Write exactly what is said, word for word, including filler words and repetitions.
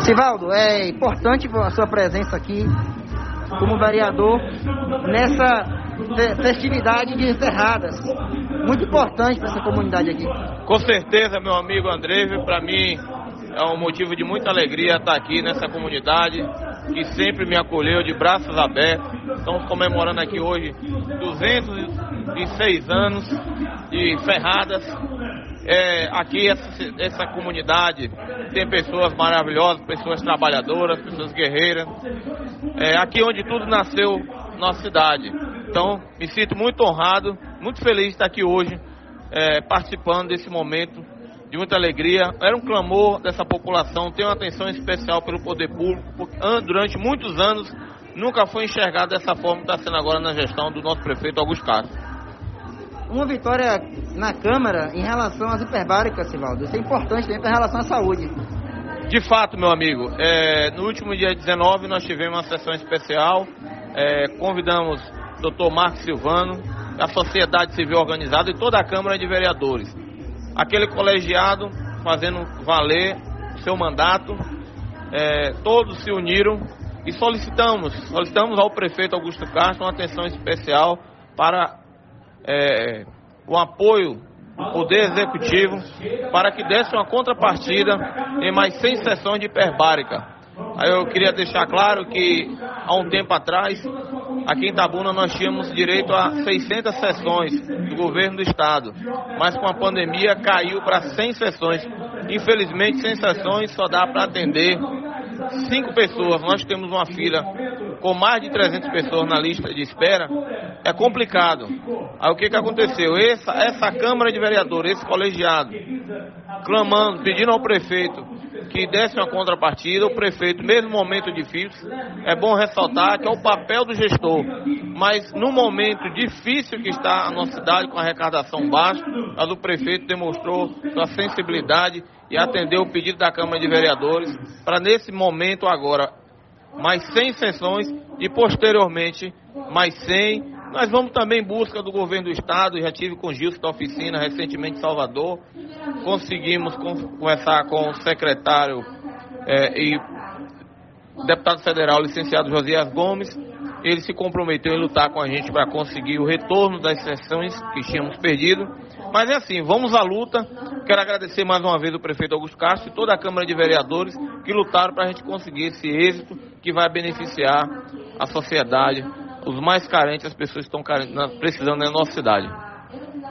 Sivaldo, é importante a sua presença aqui como vereador nessa festividade de encerradas. Muito importante para essa comunidade aqui. Com certeza, meu amigo André, para mim é um motivo de muita alegria estar aqui nessa comunidade que sempre me acolheu de braços abertos. Estamos comemorando aqui hoje duzentos e seis anos de Ferradas. É, aqui essa, essa comunidade tem pessoas maravilhosas, pessoas trabalhadoras, pessoas guerreiras. É aqui onde tudo nasceu, nossa cidade. Então, me sinto muito honrado, muito feliz de estar aqui hoje, é, participando desse momento de muita alegria. Era um clamor dessa população, tem uma atenção especial pelo poder público, porque durante muitos anos nunca foi enxergado dessa forma que está sendo agora na gestão do nosso prefeito Augusto Castro. Uma vitória na Câmara em relação às hiperbáricas, Sivaldo. Isso é importante também para relação à saúde. De fato, meu amigo, é, no último dia dezenove nós tivemos uma sessão especial, é, convidamos o doutor Marcos Silvano, a sociedade civil organizada e toda a Câmara de Vereadores. Aquele colegiado fazendo valer o seu mandato, é, todos se uniram e solicitamos, solicitamos ao prefeito Augusto Castro uma atenção especial para É, o apoio do Poder Executivo para que desse uma contrapartida em mais cem sessões de hiperbárica. Aí eu queria deixar claro que há um tempo atrás, aqui em Itabuna, nós tínhamos direito a seiscentas sessões do governo do estado, mas com a pandemia caiu para cem sessões. Infelizmente, cem sessões só dá para atender cinco pessoas. Nós temos uma fila com mais de trezentas pessoas na lista de espera. É complicado. Aí o que que aconteceu? Essa, essa Câmara de Vereadores, esse colegiado, clamando, pedindo ao prefeito que desse uma contrapartida. O prefeito, mesmo no momento difícil, é bom ressaltar que é o papel do gestor, mas no momento difícil que está a nossa cidade, com a arrecadação baixa, mas o prefeito demonstrou sua sensibilidade e atendeu o pedido da Câmara de Vereadores para, nesse momento agora, mais cem sessões e posteriormente mais cem. Nós vamos também em busca do governo do estado. Já tive com o Gilson da oficina recentemente em Salvador. Conseguimos conversar com o secretário é, e deputado federal licenciado Josias Gomes. Ele se comprometeu em lutar com a gente para conseguir o retorno das sessões que tínhamos perdido. Mas é assim, vamos à luta. Quero agradecer mais uma vez o prefeito Augusto Castro e toda a Câmara de Vereadores que lutaram para a gente conseguir esse êxito que vai beneficiar a sociedade, os mais carentes, as pessoas que estão precisando da nossa cidade.